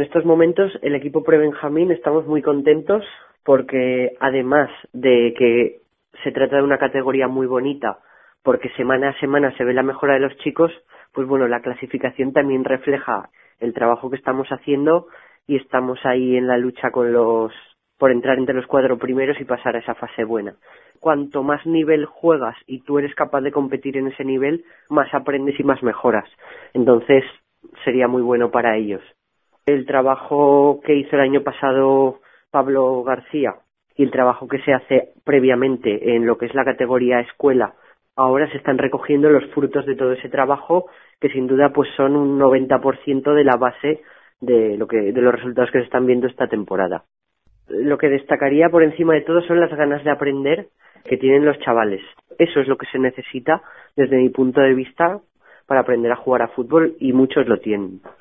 estos momentos el equipo prebenjamín estamos muy contentos porque además de que se trata de una categoría muy bonita, porque semana a semana se ve la mejora de los chicos, pues bueno, la clasificación también refleja el trabajo que estamos haciendo y estamos ahí en la lucha por entrar entre los 4 primeros y pasar a esa fase buena. Cuanto más nivel juegas y tú eres capaz de competir en ese nivel, más aprendes y más mejoras. Entonces sería muy bueno para ellos. El trabajo que hizo el año pasado Pablo García y el trabajo que se hace previamente en lo que es la categoría escuela, ahora se están recogiendo los frutos de todo ese trabajo, que sin duda pues son un 90% de la base de los resultados que se están viendo esta temporada. Lo que destacaría por encima de todo son las ganas de aprender que tienen los chavales. Eso es lo que se necesita desde mi punto de vista para aprender a jugar a fútbol y muchos lo tienen.